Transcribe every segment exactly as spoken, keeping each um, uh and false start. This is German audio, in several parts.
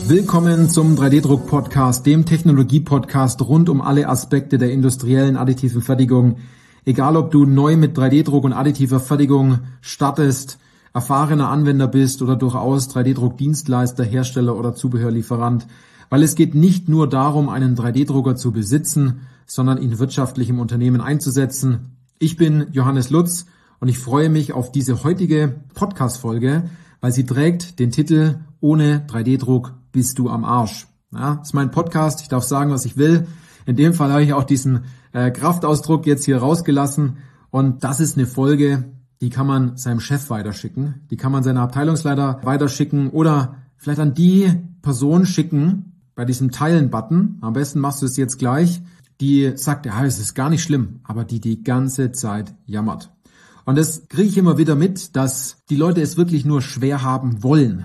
Willkommen zum drei D Druck Podcast, dem Technologie-Podcast rund um alle Aspekte der industriellen additiven Fertigung. Egal, ob du neu mit drei D Druck und additiver Fertigung startest, erfahrener Anwender bist oder durchaus drei D Druck Dienstleister, Hersteller oder Zubehörlieferant. Weil es geht nicht nur darum, einen drei D Drucker zu besitzen, sondern ihn wirtschaftlich im Unternehmen einzusetzen. Ich bin Johannes Lutz und ich freue mich auf diese heutige Podcast-Folge, weil sie trägt den Titel Ohne drei D Druck bist du am Arsch. Ja, das ist mein Podcast, ich darf sagen, was ich will. In dem Fall habe ich auch diesen äh, Kraftausdruck jetzt hier rausgelassen und das ist eine Folge, die kann man seinem Chef weiterschicken, die kann man seiner Abteilungsleiter weiterschicken oder vielleicht an die Person schicken bei diesem Teilen-Button. Am besten machst du es jetzt gleich, die sagt, ja, es ist gar nicht schlimm, aber die die ganze Zeit jammert. Und das kriege ich immer wieder mit, dass die Leute es wirklich nur schwer haben wollen.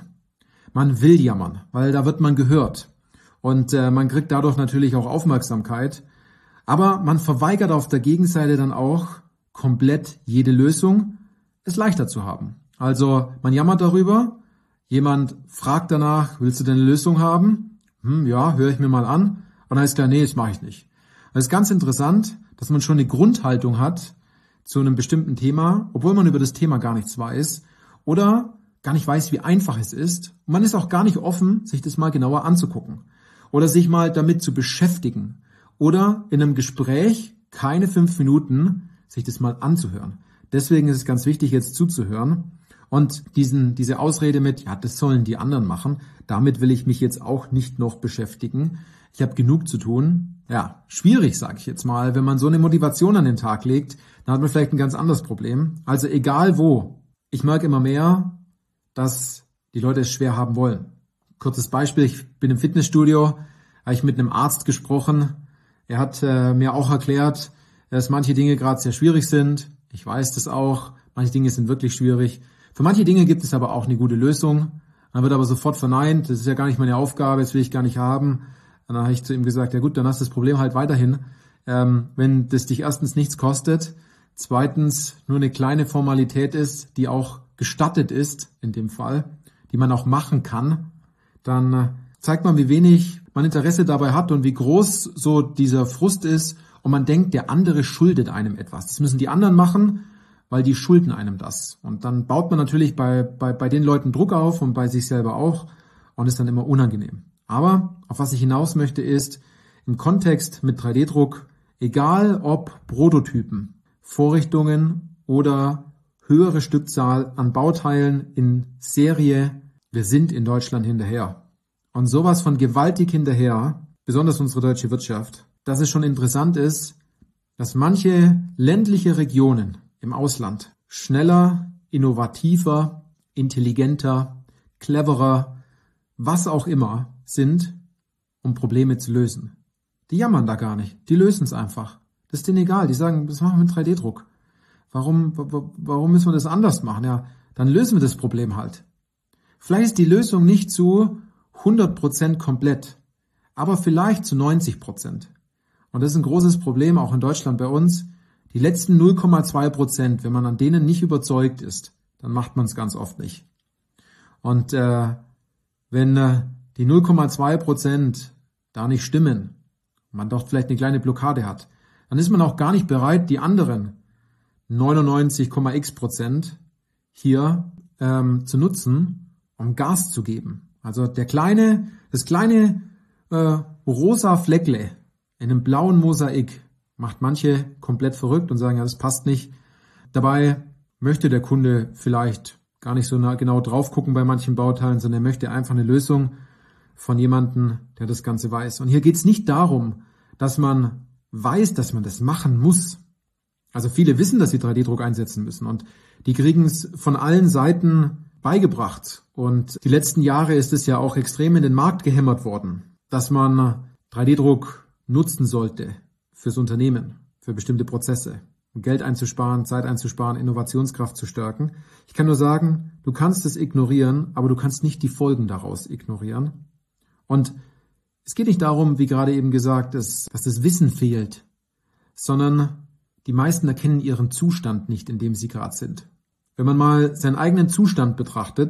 Man will jammern, weil da wird man gehört. Und äh, man kriegt dadurch natürlich auch Aufmerksamkeit. Aber man verweigert auf der Gegenseite dann auch komplett jede Lösung, es leichter zu haben. Also man jammert darüber, jemand fragt danach, willst du denn eine Lösung haben? Hm, ja, höre ich mir mal an. Und dann ist klar, nee, das mache ich nicht. Und es ist ganz interessant, dass man schon eine Grundhaltung hat zu einem bestimmten Thema, obwohl man über das Thema gar nichts weiß oder gar nicht weiß, wie einfach es ist. Und man ist auch gar nicht offen, sich das mal genauer anzugucken oder sich mal damit zu beschäftigen oder in einem Gespräch keine fünf Minuten sich das mal anzuhören. Deswegen ist es ganz wichtig, jetzt zuzuhören und diesen, diese Ausrede mit, ja, das sollen die anderen machen, damit will ich mich jetzt auch nicht noch beschäftigen. Ich habe genug zu tun. Ja, schwierig, sage ich jetzt mal. Wenn man so eine Motivation an den Tag legt, dann hat man vielleicht ein ganz anderes Problem. Also egal wo. Ich merke immer mehr, dass die Leute es schwer haben wollen. Kurzes Beispiel, ich bin im Fitnessstudio, habe ich mit einem Arzt gesprochen. Er hat äh, mir auch erklärt, dass manche Dinge gerade sehr schwierig sind. Ich weiß das auch. Manche Dinge sind wirklich schwierig. Für manche Dinge gibt es aber auch eine gute Lösung. Dann wird aber sofort verneint, das ist ja gar nicht meine Aufgabe, das will ich gar nicht haben. Und dann habe ich zu ihm gesagt, ja gut, dann hast du das Problem halt weiterhin. Ähm, wenn das dich erstens nichts kostet, zweitens nur eine kleine Formalität ist, die auch gestattet ist, in dem Fall, die man auch machen kann, dann äh, zeigt man, wie wenig man Interesse dabei hat und wie groß so dieser Frust ist und man denkt, der andere schuldet einem etwas. Das müssen die anderen machen, weil die schulden einem das. Und dann baut man natürlich bei, bei, bei den Leuten Druck auf und bei sich selber auch und ist dann immer unangenehm. Aber auf was ich hinaus möchte ist, im Kontext mit drei D Druck, egal ob Prototypen, Vorrichtungen oder höhere Stückzahl an Bauteilen in Serie, wir sind in Deutschland hinterher. Und sowas von gewaltig hinterher, besonders unsere deutsche Wirtschaft, dass es schon interessant ist, dass manche ländliche Regionen im Ausland schneller, innovativer, intelligenter, cleverer, was auch immer sind, um Probleme zu lösen. Die jammern da gar nicht, die lösen es einfach. Das ist denen egal, die sagen, das machen wir mit drei D Druck. Warum, warum müssen wir das anders machen? Ja, dann lösen wir das Problem halt. Vielleicht ist die Lösung nicht zu hundert Prozent komplett, aber vielleicht zu neunzig Prozent. Und das ist ein großes Problem, auch in Deutschland bei uns. Die letzten null Komma zwei Prozent, wenn man an denen nicht überzeugt ist, dann macht man es ganz oft nicht. Und äh, wenn äh, die null Komma zwei Prozent da nicht stimmen, man doch vielleicht eine kleine Blockade hat, dann ist man auch gar nicht bereit, die anderen neunundneunzig Komma x Prozent hier ähm, zu nutzen, um Gas zu geben. Also der kleine, das kleine äh, rosa Fleckle in einem blauen Mosaik macht manche komplett verrückt und sagen, ja, das passt nicht. Dabei möchte der Kunde vielleicht gar nicht so genau drauf gucken bei manchen Bauteilen, sondern er möchte einfach eine Lösung von jemandem, der das Ganze weiß. Und hier geht es nicht darum, dass man weiß, dass man das machen muss. Also viele wissen, dass sie drei D Druck einsetzen müssen und die kriegen es von allen Seiten beigebracht. Und die letzten Jahre ist es ja auch extrem in den Markt gehämmert worden, dass man drei D Druck nutzen sollte fürs Unternehmen, für bestimmte Prozesse, um Geld einzusparen, Zeit einzusparen, Innovationskraft zu stärken. Ich kann nur sagen, du kannst es ignorieren, aber du kannst nicht die Folgen daraus ignorieren. Und es geht nicht darum, wie gerade eben gesagt, dass, dass das Wissen fehlt, sondern die meisten erkennen ihren Zustand nicht, in dem sie gerade sind. Wenn man mal seinen eigenen Zustand betrachtet,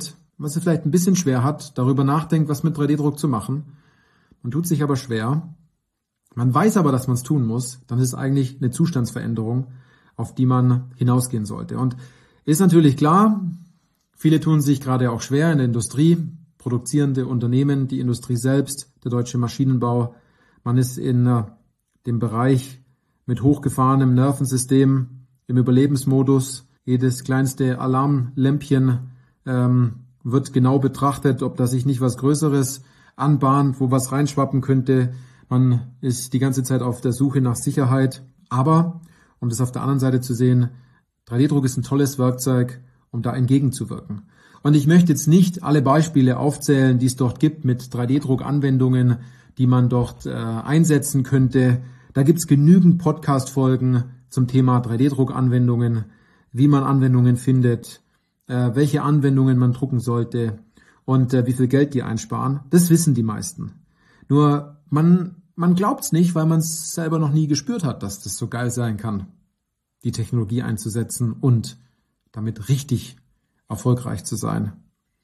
was es vielleicht ein bisschen schwer hat, darüber nachdenkt, was mit drei D Druck zu machen. Man tut sich aber schwer. Man weiß aber, dass man es tun muss. Dann ist es eigentlich eine Zustandsveränderung, auf die man hinausgehen sollte. Und ist natürlich klar, viele tun sich gerade auch schwer in der Industrie, produzierende Unternehmen, die Industrie selbst, der deutsche Maschinenbau. Man ist in äh, dem Bereich mit hochgefahrenem Nervensystem im Überlebensmodus. Jedes kleinste Alarmlämpchen ähm, wird genau betrachtet, ob da sich nicht was Größeres anbahnt, wo was reinschwappen könnte. Man ist die ganze Zeit auf der Suche nach Sicherheit. Aber, um das auf der anderen Seite zu sehen, drei D Druck ist ein tolles Werkzeug, um da entgegenzuwirken. Und ich möchte jetzt nicht alle Beispiele aufzählen, die es dort gibt mit drei D Druck-Anwendungen, die man dort äh, einsetzen könnte. Da gibt's genügend Podcast-Folgen zum Thema drei D Druck-Anwendungen, wie man Anwendungen findet, äh, welche Anwendungen man drucken sollte und äh, wie viel Geld die einsparen. Das wissen die meisten. Nur man, man glaubt's nicht, weil man es selber noch nie gespürt hat, dass das so geil sein kann, die Technologie einzusetzen und damit richtig erfolgreich zu sein.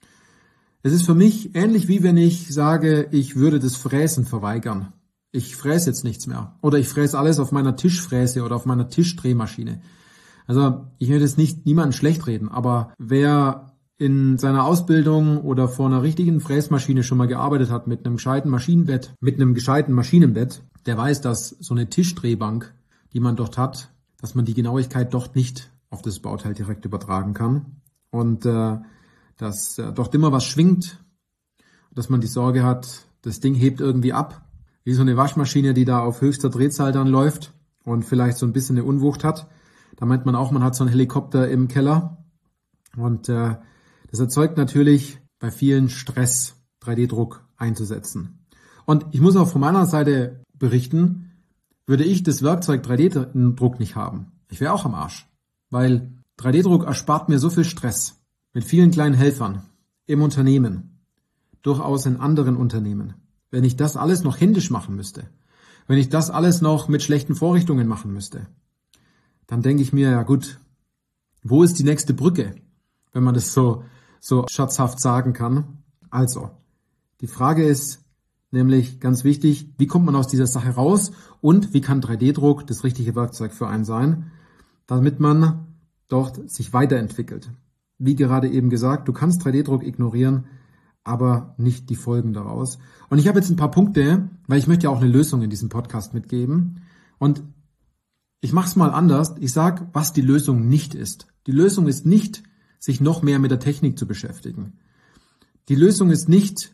Es ist für mich ähnlich wie wenn ich sage, ich würde das Fräsen verweigern. Ich fräse jetzt nichts mehr. Oder ich fräse alles auf meiner Tischfräse oder auf meiner Tischdrehmaschine. Also ich will jetzt nicht niemanden schlecht reden, aber wer in seiner Ausbildung oder vor einer richtigen Fräsmaschine schon mal gearbeitet hat mit einem gescheiten Maschinenbett, mit einem gescheiten Maschinenbett, der weiß, dass so eine Tischdrehbank, die man dort hat, dass man die Genauigkeit dort nicht auf das Bauteil direkt übertragen kann. Und äh, dass äh, dort immer was schwingt, dass man die Sorge hat, das Ding hebt irgendwie ab, wie so eine Waschmaschine, die da auf höchster Drehzahl dann läuft und vielleicht so ein bisschen eine Unwucht hat. Da meint man auch, man hat so einen Helikopter im Keller und äh, das erzeugt natürlich bei vielen Stress, drei D Druck einzusetzen. Und ich muss auch von meiner Seite berichten, würde ich das Werkzeug drei D Druck nicht haben, ich wäre auch am Arsch, weil drei D Druck erspart mir so viel Stress mit vielen kleinen Helfern im Unternehmen, durchaus in anderen Unternehmen. Wenn ich das alles noch händisch machen müsste, wenn ich das alles noch mit schlechten Vorrichtungen machen müsste, dann denke ich mir, ja gut, wo ist die nächste Brücke, wenn man das so, so scherzhaft sagen kann. Also, die Frage ist nämlich ganz wichtig, wie kommt man aus dieser Sache raus und wie kann drei D Druck das richtige Werkzeug für einen sein, damit man dort sich weiterentwickelt. Wie gerade eben gesagt, du kannst drei D Druck ignorieren, aber nicht die Folgen daraus. Und ich habe jetzt ein paar Punkte, weil ich möchte ja auch eine Lösung in diesem Podcast mitgeben. Und ich mache es mal anders. Ich sage, was die Lösung nicht ist. Die Lösung ist nicht, sich noch mehr mit der Technik zu beschäftigen. Die Lösung ist nicht,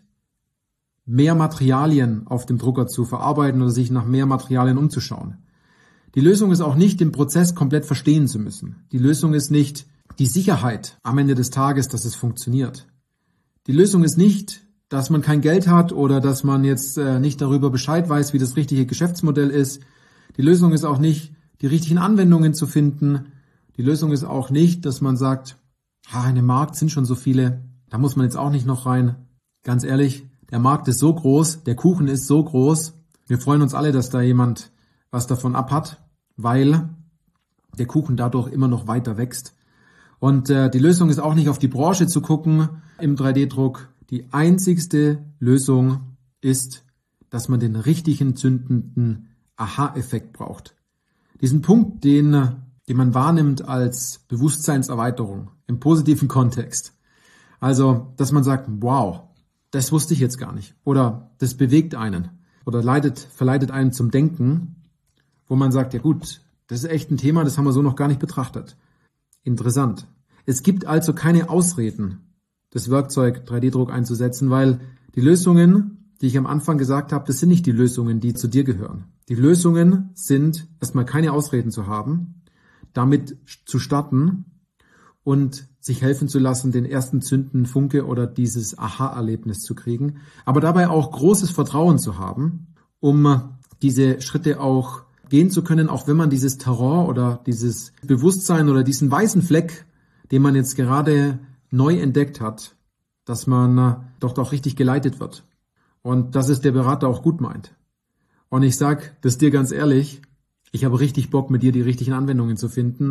mehr Materialien auf dem Drucker zu verarbeiten oder sich nach mehr Materialien umzuschauen. Die Lösung ist auch nicht, den Prozess komplett verstehen zu müssen. Die Lösung ist nicht die Sicherheit am Ende des Tages, dass es funktioniert. Die Lösung ist nicht, dass man kein Geld hat oder dass man jetzt äh, nicht darüber Bescheid weiß, wie das richtige Geschäftsmodell ist. Die Lösung ist auch nicht, die richtigen Anwendungen zu finden. Die Lösung ist auch nicht, dass man sagt, ha, in dem Markt sind schon so viele, da muss man jetzt auch nicht noch rein. Ganz ehrlich, der Markt ist so groß, der Kuchen ist so groß. Wir freuen uns alle, dass da jemand was davon abhat, weil der Kuchen dadurch immer noch weiter wächst. Und äh, die Lösung ist auch nicht auf die Branche zu gucken im drei D Druck. Die einzigste Lösung ist, dass man den richtigen zündenden Aha-Effekt braucht. Diesen Punkt, den, den man wahrnimmt als Bewusstseinserweiterung im positiven Kontext. Also, dass man sagt, wow, das wusste ich jetzt gar nicht. Oder das bewegt einen. Oder leitet, verleitet einen zum Denken, wo man sagt, ja gut, das ist echt ein Thema, das haben wir so noch gar nicht betrachtet. Interessant. Es gibt also keine Ausreden, das Werkzeug drei D Druck einzusetzen, weil die Lösungen, die ich am Anfang gesagt habe, das sind nicht die Lösungen, die zu dir gehören. Die Lösungen sind, erstmal keine Ausreden zu haben, damit zu starten und sich helfen zu lassen, den ersten zündenden Funke oder dieses Aha-Erlebnis zu kriegen, aber dabei auch großes Vertrauen zu haben, um diese Schritte auch gehen zu können, auch wenn man dieses Terrain oder dieses Bewusstsein oder diesen weißen Fleck, den man jetzt gerade neu entdeckt hat, dass man doch auch richtig geleitet wird und dass es der Berater auch gut meint. Und ich sag das dir ganz ehrlich, ich habe richtig Bock, mit dir die richtigen Anwendungen zu finden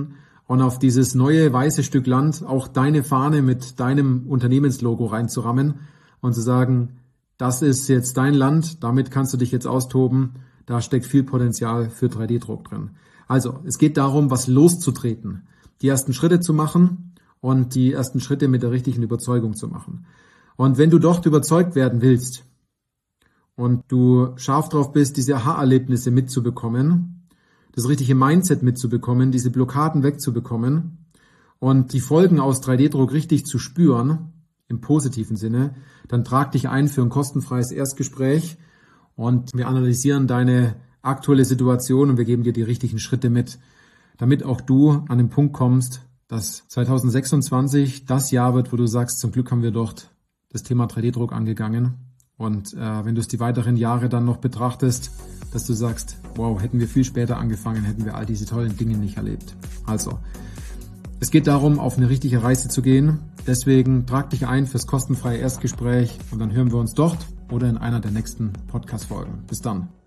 und auf dieses neue weiße Stück Land auch deine Fahne mit deinem Unternehmenslogo reinzurammen und zu sagen, das ist jetzt dein Land, damit kannst du dich jetzt austoben, da steckt viel Potenzial für drei D Druck drin. Also, es geht darum, was loszutreten, die ersten Schritte zu machen und die ersten Schritte mit der richtigen Überzeugung zu machen. Und wenn du dort überzeugt werden willst und du scharf drauf bist, diese Aha-Erlebnisse mitzubekommen, das richtige Mindset mitzubekommen, diese Blockaden wegzubekommen und die Folgen aus drei D Druck richtig zu spüren, im positiven Sinne, dann trag dich ein für ein kostenfreies Erstgespräch und wir analysieren deine aktuelle Situation und wir geben dir die richtigen Schritte mit, damit auch du an den Punkt kommst, dass zwanzig sechsundzwanzig das Jahr wird, wo du sagst, zum Glück haben wir dort das Thema drei D Druck angegangen. Und äh, wenn du es die weiteren Jahre dann noch betrachtest, dass du sagst, wow, hätten wir viel später angefangen, hätten wir all diese tollen Dinge nicht erlebt. Also, es geht darum, auf eine richtige Reise zu gehen. Deswegen trag dich ein fürs kostenfreie Erstgespräch und dann hören wir uns dort oder in einer der nächsten Podcast-Folgen. Bis dann.